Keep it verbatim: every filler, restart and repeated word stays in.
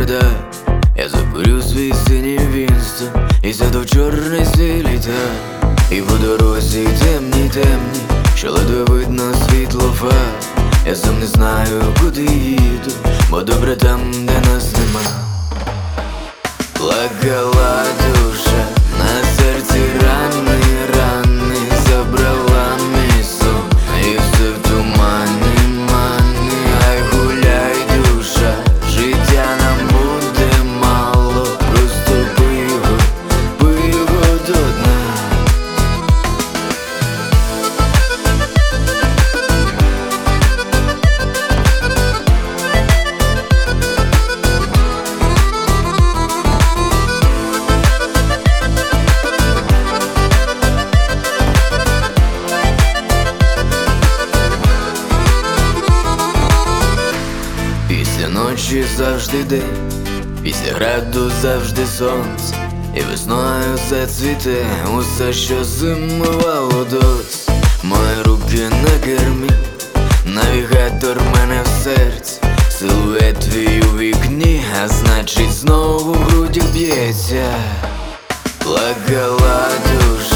барда. Я закурю свій синій Вінстон і сяду в чорний свій літак. І по дорозі темні, темні, що ледве видно світлофар. Я сам не знаю, куди їду, бо добре там, де нас нема. Плакала душа, на серці рани, рани, забрала мій сон, і все в тумані, мані. Ай, гуляй, душа, життя нам буде мало, просто пий його, пий його до дна. Після ночі завжди день, після граду завжди сонце, і весною зацвіте усе, що зимувало досі. Мої руки на кермі, навігатор мене в серці, силует твій у вікні, а значить знову в грудях б'ється. Плакала душа.